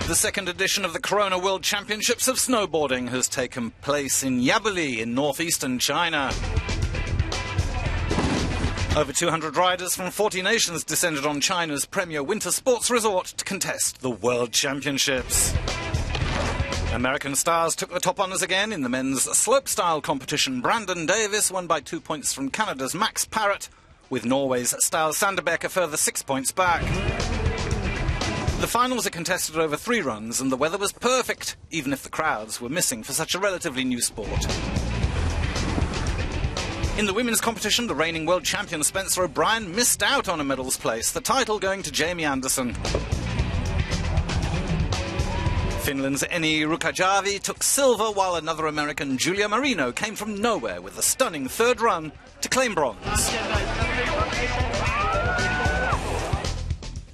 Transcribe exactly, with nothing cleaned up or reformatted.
The second edition of the Corona World Championships of Snowboarding has taken place in Yabuli in northeastern China. Over two hundred riders from forty nations descended on China's premier winter sports resort to contest the World Championships. American stars took the top honours again in the men's slopestyle competition. Brandon Davis won by two points from Canada's Max Parrott, with Norway's Stiles Sanderbeck a further six points back. The finals are contested over three runs, and the weather was perfect, even if the crowds were missing for such a relatively new sport. In the women's competition, the reigning world champion Spencer O'Brien missed out on a medals place, the title going to Jamie Anderson. Finland's Eni Rukajavi took silver, while another American, Julia Marino, came from nowhere with a stunning third run to claim bronze.